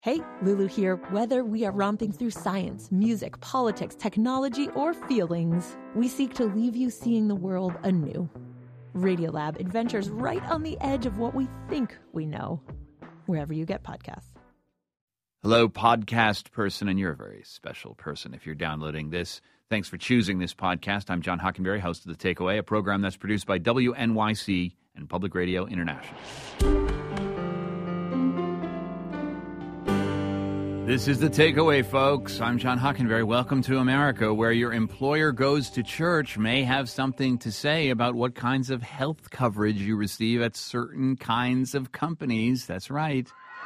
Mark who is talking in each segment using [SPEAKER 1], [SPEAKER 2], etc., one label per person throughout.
[SPEAKER 1] Hey, Lulu here. Whether we are romping through science, music, politics, technology, or feelings, we seek to leave you seeing the world anew. Radiolab adventures right on the edge of what we think we know, wherever you get podcasts.
[SPEAKER 2] Hello, podcast person, and you're a very special person if you're downloading this. Thanks for choosing this podcast. I'm John Hockenberry, host of The Takeaway, a program that's produced by WNYC and Public Radio International. This is The Takeaway, folks. I'm John Hockenberry. Welcome to America, where your employer goes to church may have something to say about what kinds of health coverage you receive at certain kinds of companies. That's right.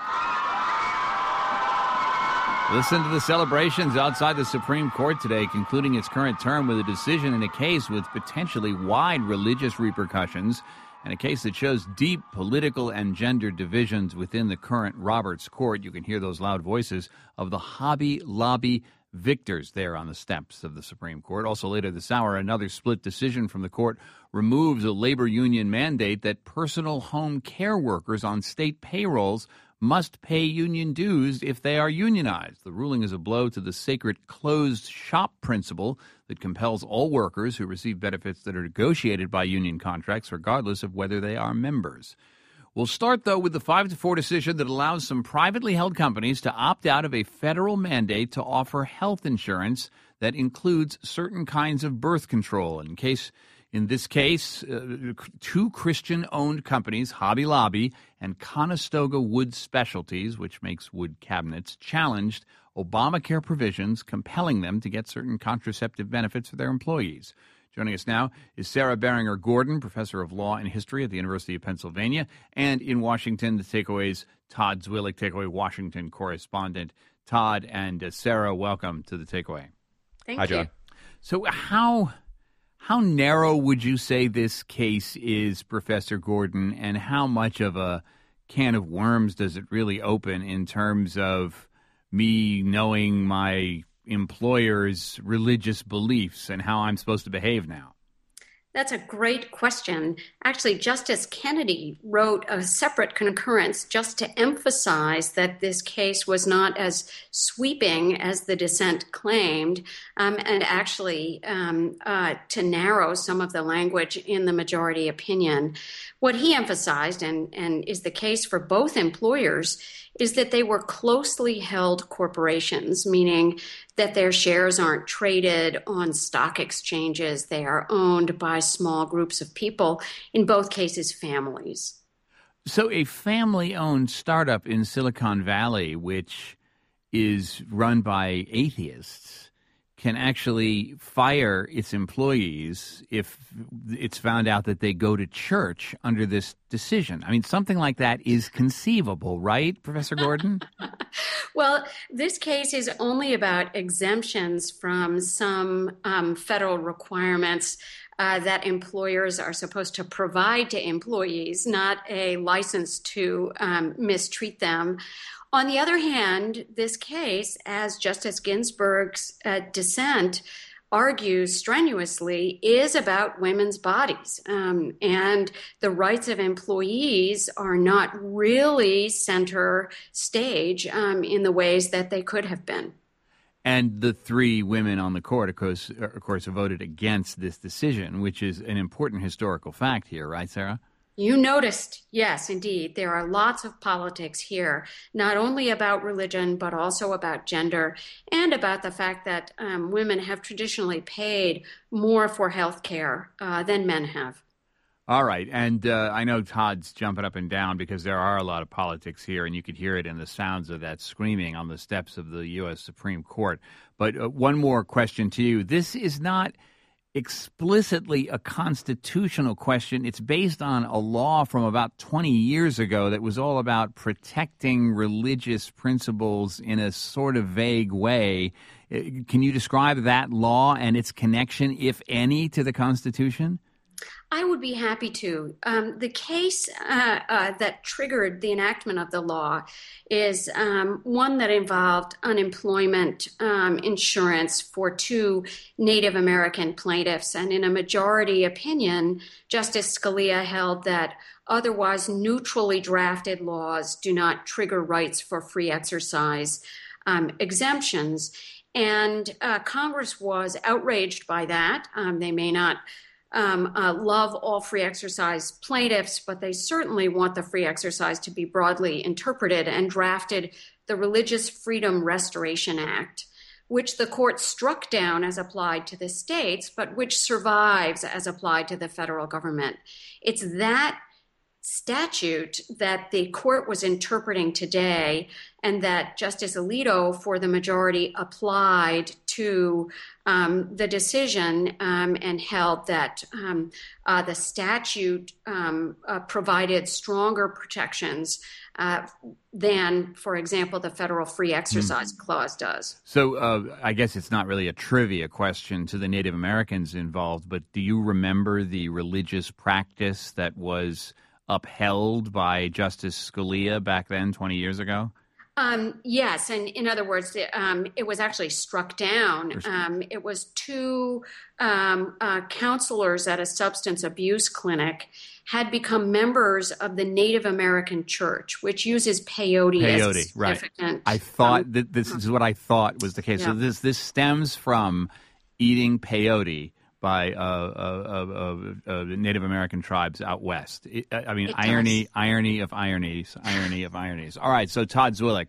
[SPEAKER 2] Listen to the celebrations outside the Supreme Court today, concluding its current term with a decision in a case with potentially wide religious repercussions, and a case that shows deep political and gender divisions within the current Roberts Court. You can hear those loud voices of the Hobby Lobby victors there on the steps of the Supreme Court. Also later this hour, another split decision from the court removes a labor union mandate that personal home care workers on state payrolls must pay union dues if they are unionized. The ruling is a blow to the sacred closed shop principle that compels all workers who receive benefits that are negotiated by union contracts, regardless of whether they are members. We'll start, though, with the 5-4 decision that allows some privately held companies to opt out of a federal mandate to offer health insurance that includes certain kinds of birth control. In this case, two Christian-owned companies, Hobby Lobby and Conestoga Wood Specialties, which makes wood cabinets, challenged Obamacare provisions compelling them to get certain contraceptive benefits for their employees. Joining us now is Sarah Beringer Gordon, professor of law and history at the University of Pennsylvania, and in Washington, The Takeaway's Todd Zwillich, Takeaway Washington correspondent. Todd and Sarah, welcome to The Takeaway.
[SPEAKER 3] Thank
[SPEAKER 2] Hi,
[SPEAKER 3] you.
[SPEAKER 2] John. So how narrow would you say this case is, Professor Gordon, and how much of a can of worms does it really open in terms of me knowing my employer's religious beliefs and how I'm supposed to behave now?
[SPEAKER 3] That's a great question. Actually, Justice Kennedy wrote a separate concurrence just to emphasize that this case was not as sweeping as the dissent claimed, and actually to narrow some of the language in the majority opinion. What he emphasized, and is the case for both employers, is that they were closely held corporations, meaning that their shares aren't traded on stock exchanges. They are owned by small groups of people, in both cases, families.
[SPEAKER 2] So a family-owned startup in Silicon Valley, which is run by atheists, can actually fire its employees if it's found out that they go to church under this decision. I mean, something like that is conceivable, right, Professor Gordon?
[SPEAKER 3] Well, this case is only about exemptions from some federal requirements that employers are supposed to provide to employees, not a license to mistreat them. On the other hand, this case, as Justice Ginsburg's dissent argues strenuously, is about women's bodies. And the rights of employees are not really center stage in the ways that they could have been.
[SPEAKER 2] And the three women on the court, of course, voted against this decision, which is an important historical fact here, right, Sarah?
[SPEAKER 3] You noticed, yes, indeed. There are lots of politics here, not only about religion, but also about gender and about the fact that women have traditionally paid more for health care than men have.
[SPEAKER 2] All right. And I know Todd's jumping up and down because there are a lot of politics here, and you could hear it in the sounds of that screaming on the steps of the U.S. Supreme Court. But one more question to you. This is not explicitly a constitutional question. It's based on a law from about 20 years ago that was all about protecting religious principles in a sort of vague way. Can you describe that law and its connection, if any, to the Constitution?
[SPEAKER 3] I would be happy to. The case that triggered the enactment of the law is one that involved unemployment insurance for two Native American plaintiffs. And in a majority opinion, Justice Scalia held that otherwise neutrally drafted laws do not trigger rights for free exercise exemptions. And Congress was outraged by that. They may not love all free exercise plaintiffs, but they certainly want the free exercise to be broadly interpreted, and drafted the Religious Freedom Restoration Act, which the court struck down as applied to the states, but which survives as applied to the federal government. It's that statute that the court was interpreting today, and that Justice Alito, for the majority, applied to the decision and held that the statute provided stronger protections than, for example, the federal free exercise clause does.
[SPEAKER 2] So I guess it's not really a trivia question to the Native Americans involved, but do you remember the religious practice that was upheld by Justice Scalia back then, 20 years ago?
[SPEAKER 3] Yes, and in other words, it was actually struck down. It was two counselors at a substance abuse clinic had become members of the Native American Church, which uses peyote as a significant.
[SPEAKER 2] Right. I thought that this is what I thought was the case. Yeah. So this stems from eating peyote by Native American tribes out west. Irony of ironies. All right, so Todd Zwillich,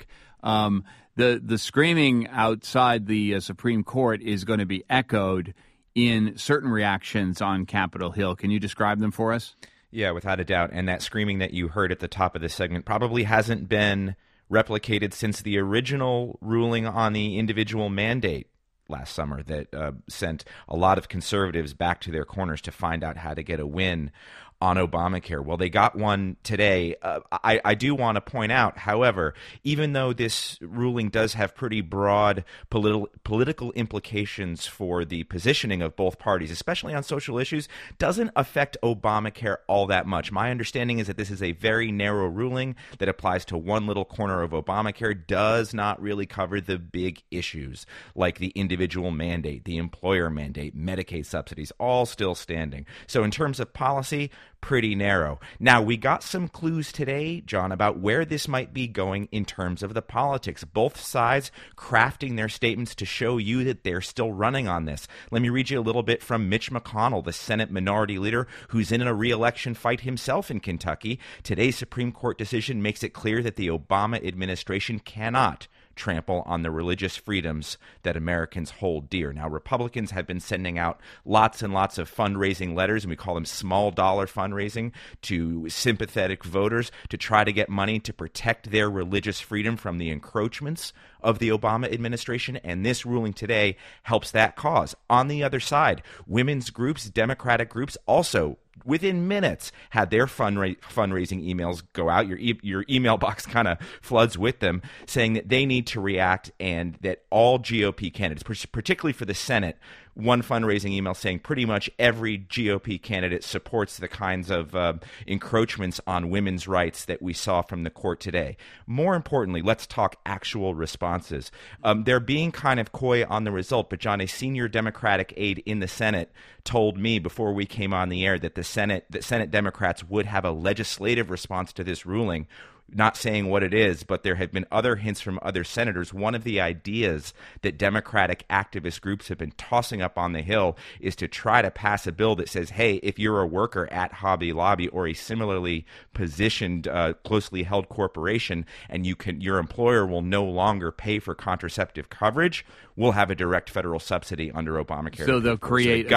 [SPEAKER 2] the screaming outside the Supreme Court is going to be echoed in certain reactions on Capitol Hill. Can you describe them for us?
[SPEAKER 4] Yeah, without a doubt. And that screaming that you heard at the top of this segment probably hasn't been replicated since the original ruling on the individual mandate last summer that sent a lot of conservatives back to their corners to find out how to get a win on Obamacare. Well, they got one today. I do want to point out, however, even though this ruling does have pretty broad political implications for the positioning of both parties, especially on social issues, doesn't affect Obamacare all that much. My understanding is that this is a very narrow ruling that applies to one little corner of Obamacare, does not really cover the big issues like the individual mandate, the employer mandate, Medicaid subsidies, all still standing. So in terms of policy, pretty narrow. Now, we got some clues today, John, about where this might be going in terms of the politics. Both sides crafting their statements to show you that they're still running on this. Let me read you a little bit from Mitch McConnell, the Senate Minority Leader, who's in a re-election fight himself in Kentucky. Today's Supreme Court decision makes it clear that the Obama administration cannot trample on the religious freedoms that Americans hold dear. Now, Republicans have been sending out lots and lots of fundraising letters, and we call them small dollar fundraising, to sympathetic voters to try to get money to protect their religious freedom from the encroachments of the Obama administration, and this ruling today helps that cause. On the other side, women's groups, Democratic groups, also within minutes had their fundraising emails go out. Your email box kind of floods with them, saying that they need to react and that all GOP candidates, particularly for the Senate, one fundraising email saying pretty much every GOP candidate supports the kinds of encroachments on women's rights that we saw from the court today. More importantly, let's talk actual responses. They're being kind of coy on the result, but John, a senior Democratic aide in the Senate told me before we came on the air that the Senate Democrats would have a legislative response to this ruling. Not saying what it is, but there have been other hints from other senators. One of the ideas that Democratic activist groups have been tossing up on the Hill is to try to pass a bill that says, hey, if you're a worker at Hobby Lobby or a similarly positioned, closely held corporation, and your employer will no longer pay for contraceptive coverage, we'll have a direct federal subsidy under Obamacare.
[SPEAKER 2] So they'll create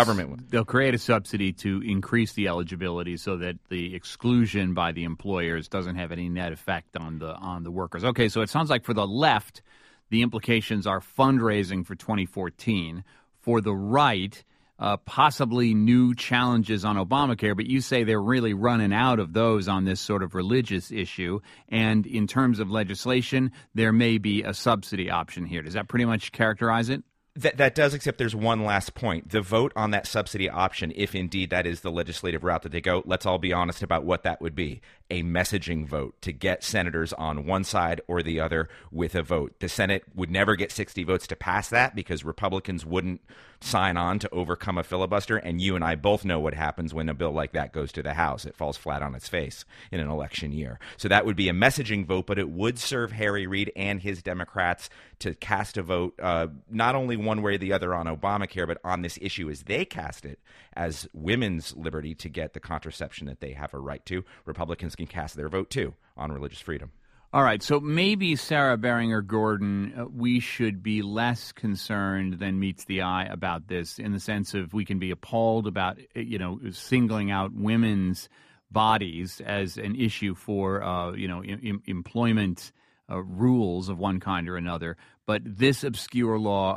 [SPEAKER 2] a subsidy to increase the eligibility so that the exclusion by the employers doesn't have any net effect on the workers. Okay, so it sounds like for the left, the implications are fundraising for 2014. For the right, possibly new challenges on Obamacare, but you say they're really running out of those on this sort of religious issue. And in terms of legislation, there may be a subsidy option here. Does that pretty much characterize it?
[SPEAKER 4] That does, except there's one last point. The vote on that subsidy option, if indeed that is the legislative route that they go, let's all be honest about what that would be. A messaging vote to get senators on one side or the other with a vote. The Senate would never get 60 votes to pass that because Republicans wouldn't sign on to overcome a filibuster. And you and I both know what happens when a bill like that goes to the House. It falls flat on its face in an election year. So that would be a messaging vote, but it would serve Harry Reid and his Democrats to cast a vote, not only one way or the other on Obamacare, but on this issue as they cast it as women's liberty to get the contraception that they have a right to. Republicans can cast their vote, too, on religious freedom.
[SPEAKER 2] All right, so maybe, Sarah Beringer Gordon, we should be less concerned than meets the eye about this, in the sense of we can be appalled about, singling out women's bodies as an issue for, employment rules of one kind or another. But this obscure law,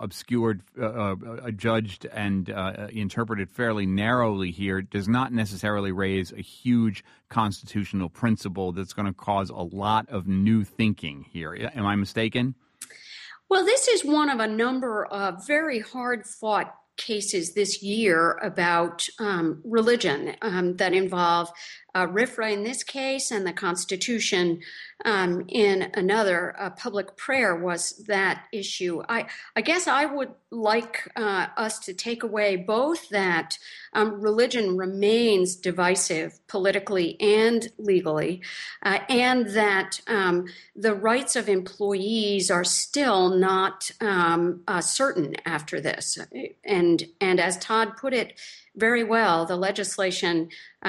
[SPEAKER 2] judged and interpreted fairly narrowly here, does not necessarily raise a huge constitutional principle that's going to cause a lot of new thinking here. Am I mistaken?
[SPEAKER 3] Well, this is one of a number of very hard-fought cases this year about religion that involve RFRA in this case and the Constitution in another. Public prayer was that issue. I guess I would like us to take away both that religion remains divisive politically and legally, and that the rights of employees are still not certain after this. And as Todd put it very well, the legislation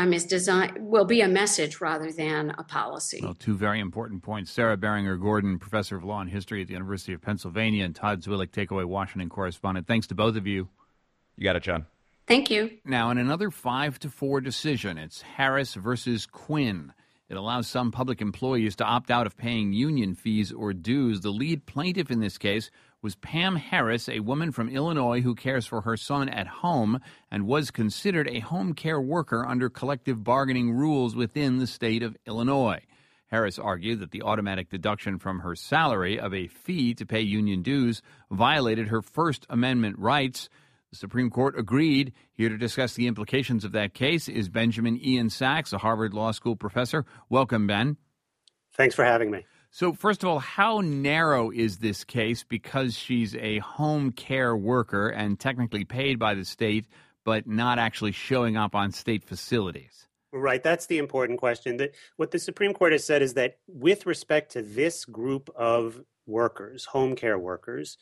[SPEAKER 3] will be a message rather than a policy.
[SPEAKER 2] Well, two very important points. Sarah Beringer Gordon, professor of law and history at the University of Pennsylvania, and Todd Zwillich, Takeaway Washington correspondent. Thanks to both of you.
[SPEAKER 4] You got it, John.
[SPEAKER 3] Thank you.
[SPEAKER 2] Now, in another 5-4 decision, it's Harris versus Quinn. It allows some public employees to opt out of paying union fees or dues. The lead plaintiff in this case was Pam Harris, a woman from Illinois who cares for her son at home and was considered a home care worker under collective bargaining rules within the state of Illinois. Harris argued that the automatic deduction from her salary of a fee to pay union dues violated her First Amendment rights. The Supreme Court agreed. Here to discuss the implications of that case is Benjamin Ian Sachs, a Harvard Law School professor. Welcome, Ben.
[SPEAKER 5] Thanks for having me.
[SPEAKER 2] So first of all, how narrow is this case because she's a home care worker and technically paid by the state, but not actually showing up on state facilities?
[SPEAKER 5] Right. That's the important question. What the Supreme Court has said is that with respect to this group of workers, home care workers,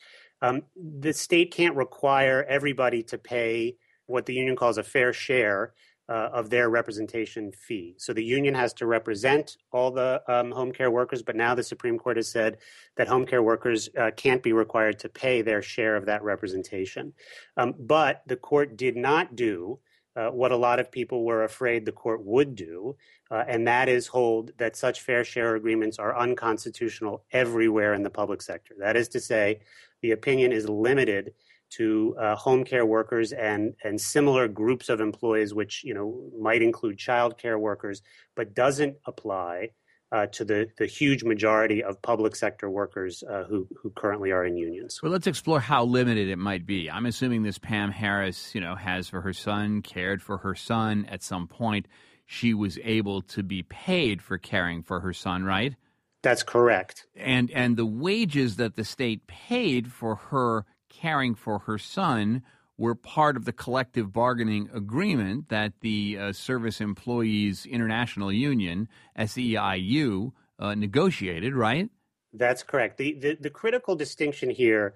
[SPEAKER 5] the state can't require everybody to pay what the union calls a fair share of their representation fee. So the union has to represent all the home care workers, but now the Supreme Court has said that home care workers can't be required to pay their share of that representation. But the court did not do what a lot of people were afraid the court would do, and that is hold that such fair share agreements are unconstitutional everywhere in the public sector. That is to say, the opinion is limited to home care workers and similar groups of employees, which might include child care workers, but doesn't apply to the huge majority of public sector workers who currently are in unions.
[SPEAKER 2] Well, let's explore how limited it might be. I'm assuming this Pam Harris, has for her son, cared for her son. At some point, she was able to be paid for caring for her son, right?
[SPEAKER 5] That's correct.
[SPEAKER 2] And the wages that the state paid for her caring for her son were part of the collective bargaining agreement that the Service Employees International Union, SEIU, negotiated, right?
[SPEAKER 5] That's correct. The critical distinction here,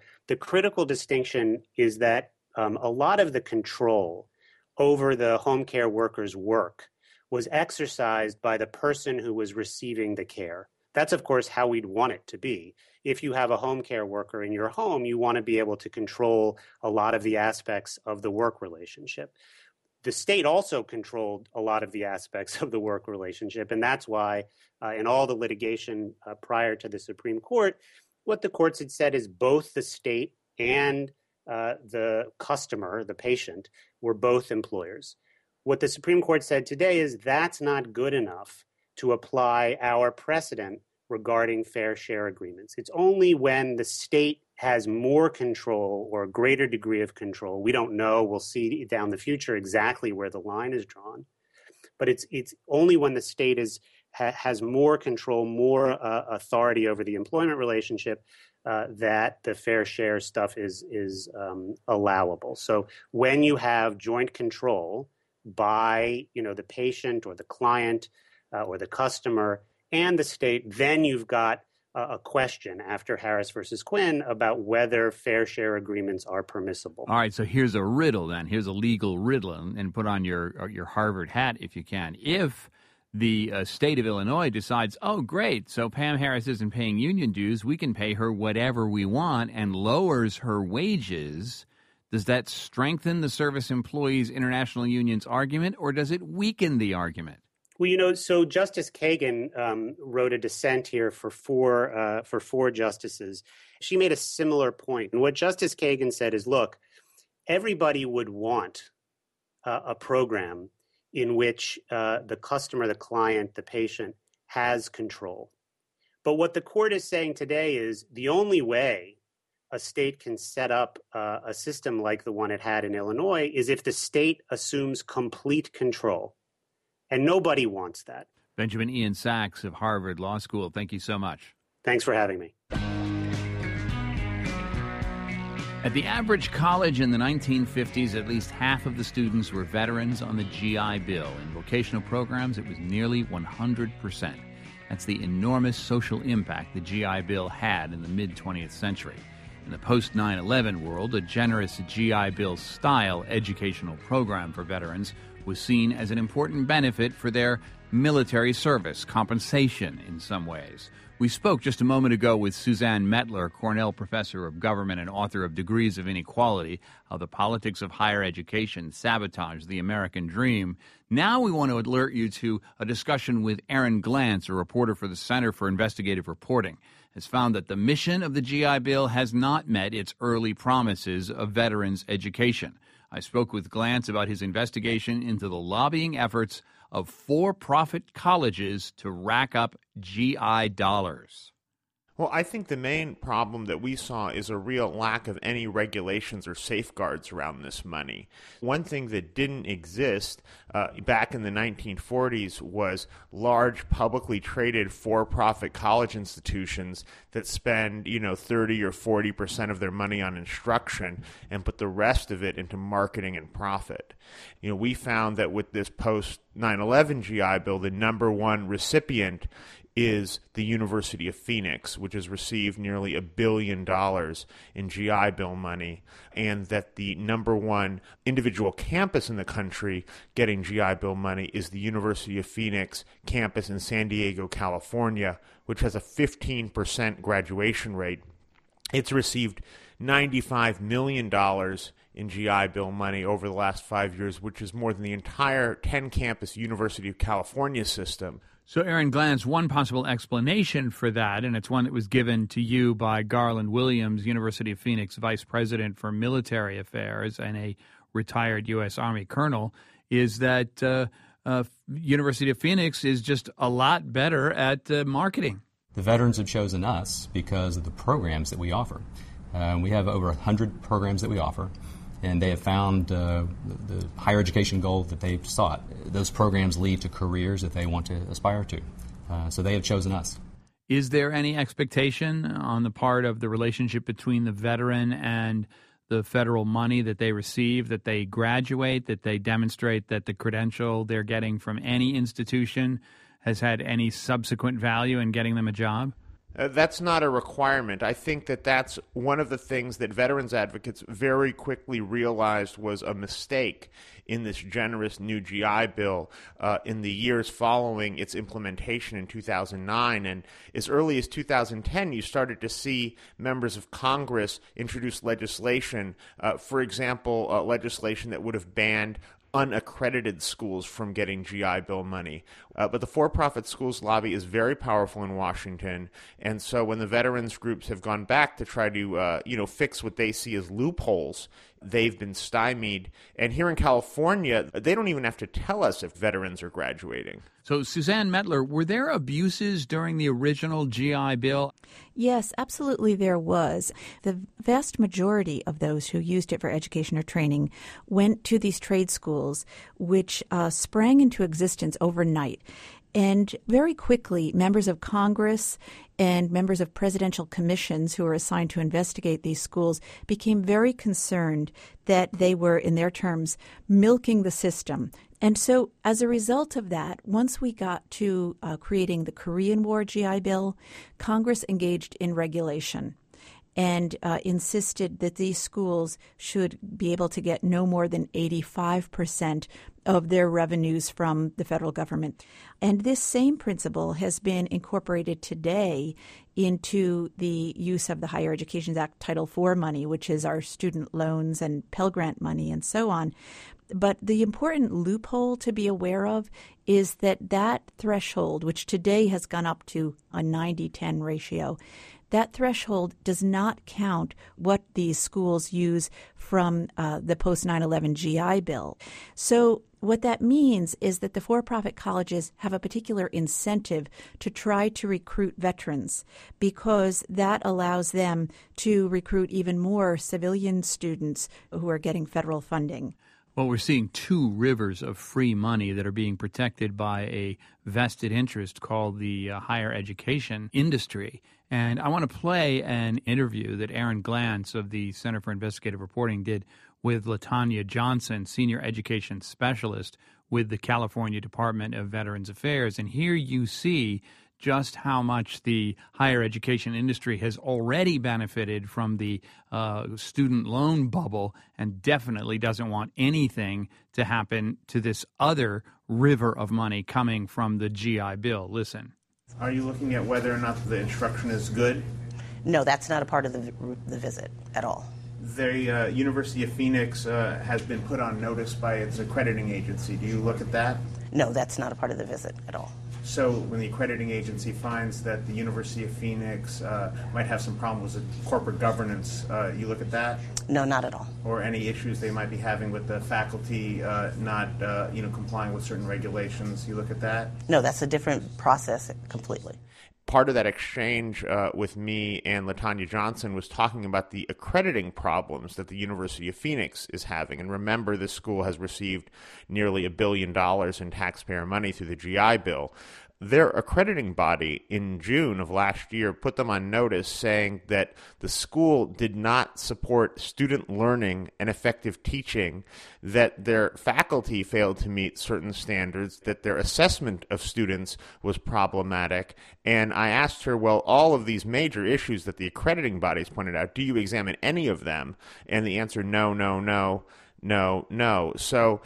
[SPEAKER 5] is that a lot of the control over the home care workers' work was exercised by the person who was receiving the care. That's, of course, how we'd want it to be. If you have a home care worker in your home, you want to be able to control a lot of the aspects of the work relationship. The state also controlled a lot of the aspects of the work relationship, and that's why in all the litigation prior to the Supreme Court, what the courts had said is both the state and the customer, the patient, were both employers. What the Supreme Court said today is that's not good enough to apply our precedent regarding fair share agreements. It's only when the state has more control or a greater degree of control. We don't know. We'll see down the future exactly where the line is drawn. But it's only when the state has more control, more authority over the employment relationship that the fair share stuff is allowable. So when you have joint control by the patient or the client or the customer and the state, then you've got a question after Harris versus Quinn about whether fair share agreements are permissible.
[SPEAKER 2] All right, so here's a riddle then. Here's a legal riddle, and put on your Harvard hat if you can. If the state of Illinois decides, oh, great, so Pam Harris isn't paying union dues, we can pay her whatever we want, and lowers her wages, does that strengthen the Service Employees International Union's argument, or does it weaken the argument?
[SPEAKER 5] Well, so Justice Kagan wrote a dissent here for four justices. She made a similar point. And what Justice Kagan said is, look, everybody would want a program in which the customer, the client, the patient has control. But what the court is saying today is the only way a state can set up a system like the one it had in Illinois is if the state assumes complete control. And nobody wants that.
[SPEAKER 2] Benjamin Ian Sachs of Harvard Law School, thank you so much.
[SPEAKER 5] Thanks for having me.
[SPEAKER 2] At the average college in the 1950s, at least half of the students were veterans on the GI Bill. In vocational programs, it was nearly 100%. That's the enormous social impact the GI Bill had in the mid-20th century. In the post-9/11 world, a generous GI Bill-style educational program for veterans was seen as an important benefit for their military service, compensation in some ways. We spoke just a moment ago with Suzanne Mettler, Cornell professor of government and author of Degrees of Inequality, How the Politics of Higher Education Sabotaged the American Dream. Now we want to alert you to a discussion with Aaron Glantz, a reporter for the Center for Investigative Reporting, has found that the mission of the GI Bill has not met its early promises of veterans' education. I spoke with Glantz about his investigation into the lobbying efforts of for-profit colleges to rack up GI dollars.
[SPEAKER 6] Well, I think the main problem that we saw is a real lack of any regulations or safeguards around this money. One thing that didn't exist back in the 1940s was large publicly traded for-profit college institutions that spend, 30 or 40% of their money on instruction and put the rest of it into marketing and profit. We found that with this post-9/11 GI Bill, the number one recipient is the University of Phoenix, which has received nearly $1 billion in GI Bill money, and that the number one individual campus in the country getting GI Bill money is the University of Phoenix campus in San Diego, California, which has a 15% graduation rate. It's received $95 million in GI Bill money over the last 5 years, which is more than the entire 10-campus University of California system.
[SPEAKER 2] So, Aaron Glantz, one possible explanation for that, and it's one that was given to you by Garland Williams, University of Phoenix Vice President for Military Affairs and a retired U.S. Army colonel, is that University of Phoenix is just a lot better at marketing.
[SPEAKER 7] The veterans have chosen us because of the programs that we offer. We have over 100 programs that we offer, and they have found the higher education goal that they've sought. Those programs lead to careers that they want to aspire to. So they have chosen us.
[SPEAKER 2] Is there any expectation on the part of the relationship between the veteran and the federal money that they receive, that they graduate, that they demonstrate that the credential they're getting from any institution has had any subsequent value in getting them a job?
[SPEAKER 6] That's not a requirement. I think that that's one of the things that veterans advocates very quickly realized was a mistake in this generous new GI Bill in the years following its implementation in 2009. And as early as 2010, you started to see members of Congress introduce legislation, for example, legislation that would have banned unaccredited schools from getting GI Bill money. But the for-profit schools lobby is very powerful in Washington, and so when the veterans groups have gone back to try to fix what they see as loopholes, they've been stymied. And here in California, they don't even have to tell us if veterans are graduating.
[SPEAKER 2] So, Suzanne Mettler, were there abuses during the original GI Bill?
[SPEAKER 8] Yes, absolutely there was. The vast majority of those who used it for education or training went to these trade schools, which sprang into existence overnight. And very quickly, members of Congress and members of presidential commissions who were assigned to investigate these schools became very concerned that they were, in their terms, milking the system. And so as a result of that, once we got to creating the Korean War GI Bill, Congress engaged in regulation and insisted that these schools should be able to get no more than 85% of their revenues from the federal government. And this same principle has been incorporated today into the use of the Higher Education Act Title IV money, which is our student loans and Pell Grant money and so on. But the important loophole to be aware of is that that threshold, which today has gone up to a 90-10 ratio, that threshold does not count what these schools use from the post-9/11 GI Bill. So what that means is that the for-profit colleges have a particular incentive to try to recruit veterans because that allows them to recruit even more civilian students who are getting federal funding.
[SPEAKER 2] Well, we're seeing two rivers of free money that are being protected by a vested interest called the higher education industry. And I want to play an interview that Aaron Glantz of the Center for Investigative Reporting did with LaTanya Johnson, Senior Education Specialist with the California Department of Veterans Affairs. And here you see just how much the higher education industry has already benefited from the student loan bubble and definitely doesn't want anything to happen to this other river of money coming from the GI Bill. Listen.
[SPEAKER 6] Are you looking at whether or not the instruction is good?
[SPEAKER 9] No, that's not a part of the visit at all.
[SPEAKER 6] The University of Phoenix has been put on notice by its accrediting agency. Do you look at that?
[SPEAKER 9] No, that's not a part of the visit at all.
[SPEAKER 6] So when the accrediting agency finds that the University of Phoenix might have some problems with corporate governance, you look at that?
[SPEAKER 9] No, not at all.
[SPEAKER 6] Or any issues they might be having with the faculty not complying with certain regulations, you look at that?
[SPEAKER 9] No, that's a different process completely.
[SPEAKER 6] Part of that exchange with me and LaTanya Johnson was talking about the accrediting problems that the University of Phoenix is having. And remember, this school has received nearly $1 billion in taxpayer money through the GI Bill. Their accrediting body in June of last year put them on notice saying that the school did not support student learning and effective teaching, that their faculty failed to meet certain standards, that their assessment of students was problematic. And I asked her, well, all of these major issues that the accrediting bodies pointed out, do you examine any of them? And the answer, no, no, no, no, no. So,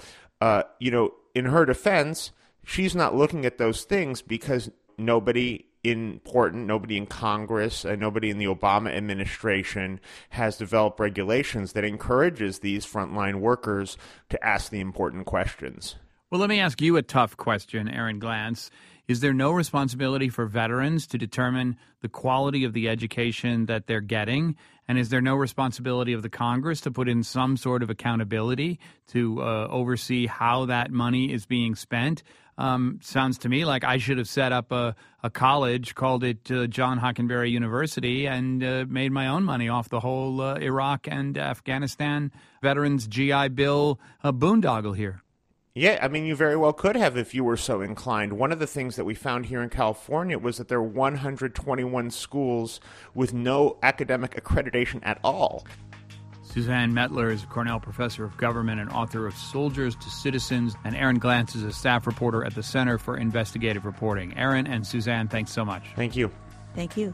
[SPEAKER 6] in her defense, she's not looking at those things because nobody in Congress, nobody in the Obama administration has developed regulations that encourages these frontline workers to ask the important questions.
[SPEAKER 2] Well, let me ask you a tough question, Aaron Glantz. Is there no responsibility for veterans to determine the quality of the education that they're getting? And is there no responsibility of the Congress to put in some sort of accountability to oversee how that money is being spent? Sounds to me like I should have set up a college, called it John Hockenberry University, and made my own money off the whole Iraq and Afghanistan Veterans GI Bill boondoggle here.
[SPEAKER 6] Yeah, I mean, you very well could have if you were so inclined. One of the things that we found here in California was that there are 121 schools with no academic accreditation at all.
[SPEAKER 2] Suzanne Mettler is a Cornell professor of government and author of Soldiers to Citizens, and Aaron Glantz is a staff reporter at the Center for Investigative Reporting. Aaron and Suzanne, thanks so much.
[SPEAKER 6] Thank you.
[SPEAKER 8] Thank you.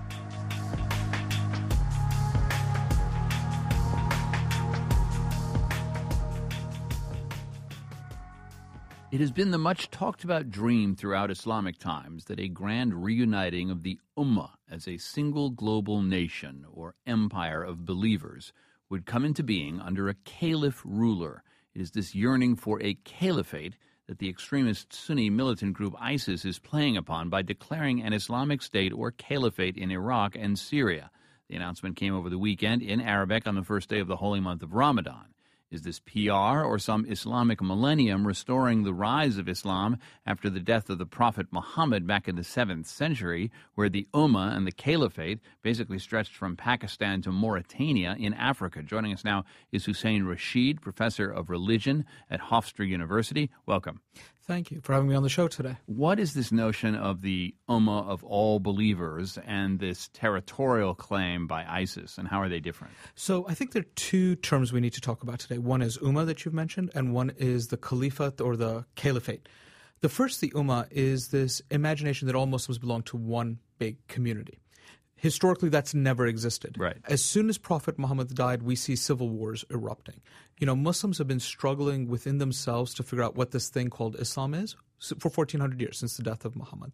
[SPEAKER 2] It has been the much-talked-about dream throughout Islamic times that a grand reuniting of the Ummah as a single global nation or empire of believers would come into being under a caliph ruler. It is this yearning for a caliphate that the extremist Sunni militant group ISIS is playing upon by declaring an Islamic State or caliphate in Iraq and Syria. The announcement came over the weekend in Arabic on the first day of the holy month of Ramadan. Is this PR or some Islamic millennium restoring the rise of Islam after the death of the Prophet Muhammad back in the 7th century, where the Ummah and the Caliphate basically stretched from Pakistan to Mauritania in Africa? Joining us now is Hussein Rashid, professor of religion at Hofstra University. Welcome.
[SPEAKER 10] Thank you for having me on the show today.
[SPEAKER 2] What is this notion of the Ummah of all believers and this territorial claim by ISIS, and how are they different?
[SPEAKER 10] So I think there are two terms we need to talk about today. One is Ummah that you've mentioned, and one is the Caliphate or the Caliphate. The first, the Ummah, is this imagination that all Muslims belong to one big community. Historically, that's never existed.
[SPEAKER 2] Right.
[SPEAKER 10] As soon as Prophet Muhammad died, we see civil wars erupting. Muslims have been struggling within themselves to figure out what this thing called Islam is for 1,400 years, since the death of Muhammad.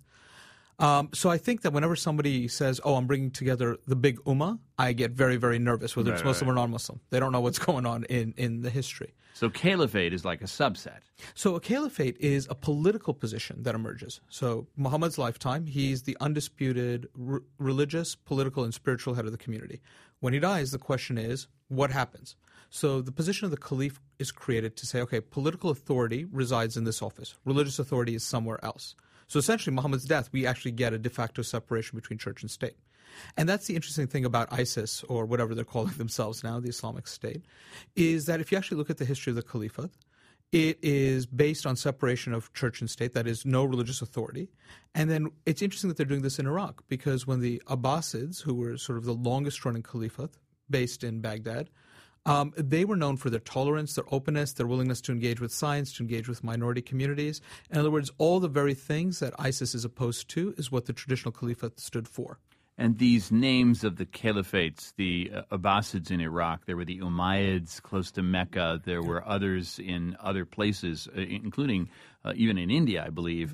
[SPEAKER 10] So I think that whenever somebody says, I'm bringing together the big Ummah, I get very, very nervous, whether it's Muslim or non-Muslim. They don't know what's going on in the history.
[SPEAKER 2] So caliphate is like a subset.
[SPEAKER 10] So a caliphate is a political position that emerges. So Muhammad's lifetime, he's the undisputed religious, political, and spiritual head of the community. When he dies, the question is, what happens? So the position of the caliph is created to say, okay, political authority resides in this office. Religious authority is somewhere else. So essentially, Muhammad's death, we actually get a de facto separation between church and state. And that's the interesting thing about ISIS, or whatever they're calling themselves now, the Islamic State, is that if you actually look at the history of the caliphate, it is based on separation of church and state, that is, no religious authority. And then it's interesting that they're doing this in Iraq, because when the Abbasids, who were sort of the longest-running caliphate based in Baghdad, they were known for their tolerance, their openness, their willingness to engage with science, to engage with minority communities. In other words, all the very things that ISIS is opposed to is what the traditional caliphate stood for.
[SPEAKER 2] And these names of the caliphates, the Abbasids in Iraq, there were the Umayyads close to Mecca, there were others in other places, including even in India, I believe.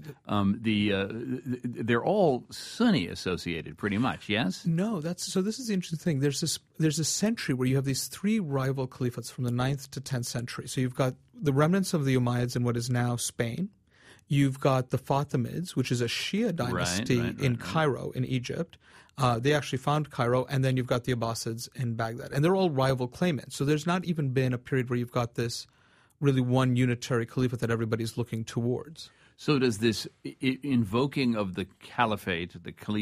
[SPEAKER 2] They're all Sunni associated pretty much, yes?
[SPEAKER 10] No, so this is the interesting thing. There's a century where you have these three rival caliphates from the 9th to 10th century. So you've got the remnants of the Umayyads in what is now Spain. You've got the Fatimids, which is a Shia dynasty in Cairo, in Egypt. They actually found Cairo, and then you've got the Abbasids in Baghdad. And they're all rival claimants. So there's not even been a period where you've got this really one unitary caliphate that everybody's looking towards.
[SPEAKER 2] So does this invoking of the caliphate,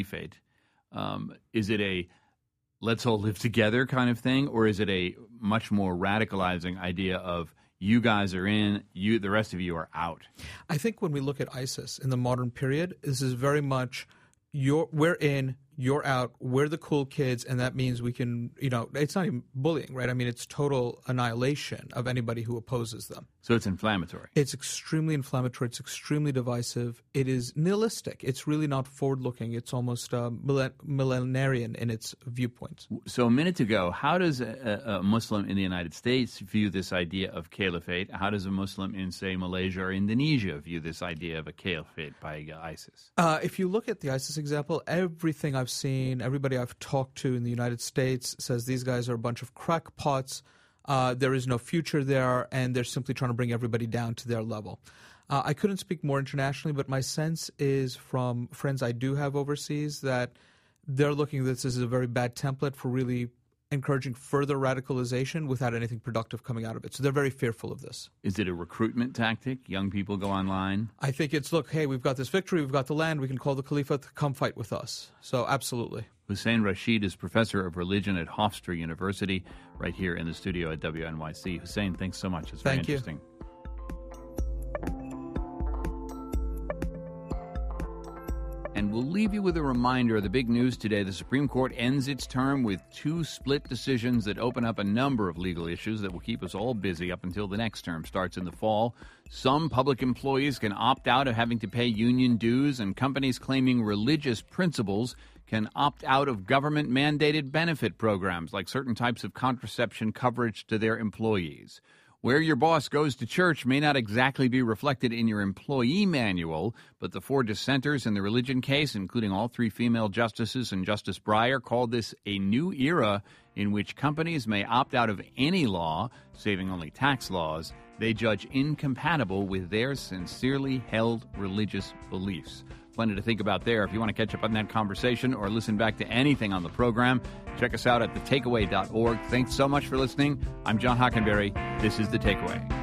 [SPEAKER 2] is it a let's all live together kind of thing, or is it a much more radicalizing idea of you guys are in, the rest of you are out?
[SPEAKER 10] I think when we look at ISIS in the modern period, this is very much we're in, you're out, we're the cool kids, and that means we can, it's not even bullying, right? I mean, it's total annihilation of anybody who opposes them.
[SPEAKER 2] So it's inflammatory.
[SPEAKER 10] It's extremely inflammatory. It's extremely divisive. It is nihilistic. It's really not forward-looking. It's almost millenarian in its viewpoints.
[SPEAKER 2] So a minute ago, how does a Muslim in the United States view this idea of caliphate? How does a Muslim in, say, Malaysia or Indonesia view this idea of a caliphate by ISIS?
[SPEAKER 10] If you look at the ISIS example, everything I've seen, everybody I've talked to in the United States says these guys are a bunch of crackpots. There is no future there, and they're simply trying to bring everybody down to their level. I couldn't speak more internationally, but my sense is from friends I do have overseas that they're looking at this as a very bad template for really encouraging further radicalization without anything productive coming out of it. So they're very fearful of this.
[SPEAKER 2] Is it a recruitment tactic? Young people go online?
[SPEAKER 10] I think it's, look, hey, we've got this victory, we've got the land, we can call the caliphate, come fight with us. So absolutely.
[SPEAKER 2] Hussein Rashid is professor of religion at Hofstra University, right here in the studio at WNYC. Hussein, thanks so much. It's very interesting. And we'll leave you with a reminder of the big news today. The Supreme Court ends its term with 2 split decisions that open up a number of legal issues that will keep us all busy up until the next term starts in the fall. Some public employees can opt out of having to pay union dues, and companies claiming religious principles can opt out of government-mandated benefit programs like certain types of contraception coverage to their employees. Where your boss goes to church may not exactly be reflected in your employee manual, but the 4 dissenters in the religion case, including all 3 female justices and Justice Breyer, called this a new era in which companies may opt out of any law, saving only tax laws, they judge incompatible with their sincerely held religious beliefs. Plenty to think about there. If you want to catch up on that conversation or listen back to anything on the program, check us out at thetakeaway.org. Thanks so much for listening. I'm John Hockenberry. This is The Takeaway.